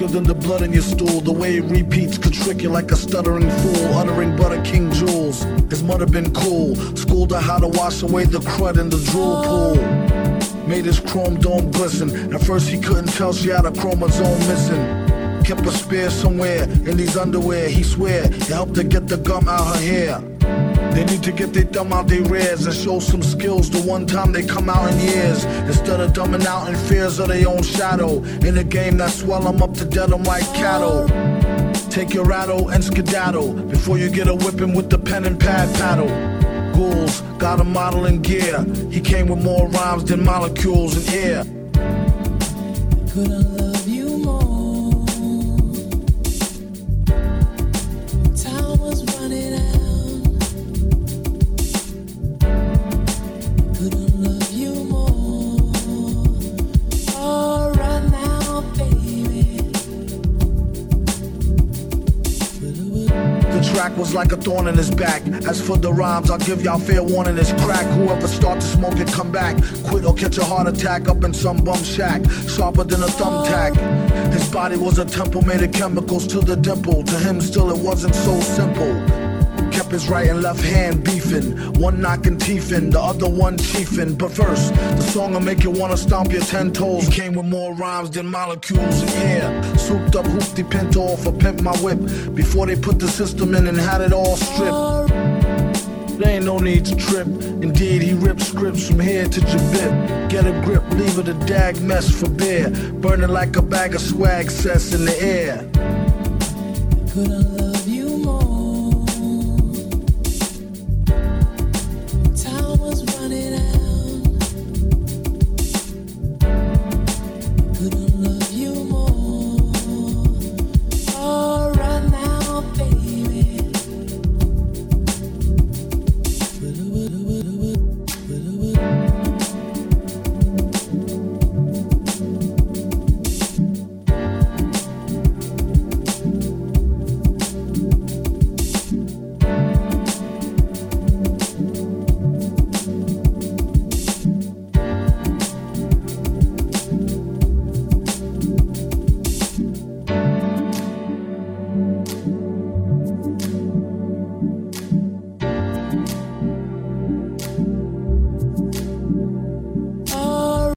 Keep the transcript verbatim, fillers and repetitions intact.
than the blood in your stool. The way it repeats could trick you like a stuttering fool, uttering butter king jewels. His mother been cool, schooled her how to wash away the crud in the drool pool. Made his chrome dome glisten. At first he couldn't tell she had a chromosome missing. Kept a spear somewhere in these underwear. He swear it helped her get the gum out her hair. They need to get their thumb out their rears and show some skills the one time they come out in years. Instead of dumbing out in fears of their own shadow. In a game that swell them up to dead them like cattle. Take your rattle and skedaddle before you get a whipping with the pen and pad paddle. Ghouls got a model in gear. He came with more rhymes than molecules in air. Could I love you more? Time was running out. Could I love you more? Oh, right now, baby. The track was like a thorn in his back. As for the rhymes, I'll give y'all fair warning, it's crack. Whoever start to smoke it, come back. Quit or catch a heart attack up in some bum shack. Sharper than a thumbtack. His body was a temple made of chemicals to the dimple. To him still it wasn't so simple. Kept his right and left hand beefing. One knocking teeth in, the other one chiefing. But first, the song'll make you wanna stomp your ten toes. He came with more rhymes than molecules in air. Souped up hoopty pinto off a pimp my whip. Before they put the system in and had it all stripped. There ain't no need to trip. Indeed, he ripped scripts from here to Jabib. Get a grip, leave it a dag mess for bear. Burning like a bag of swag cess in the air.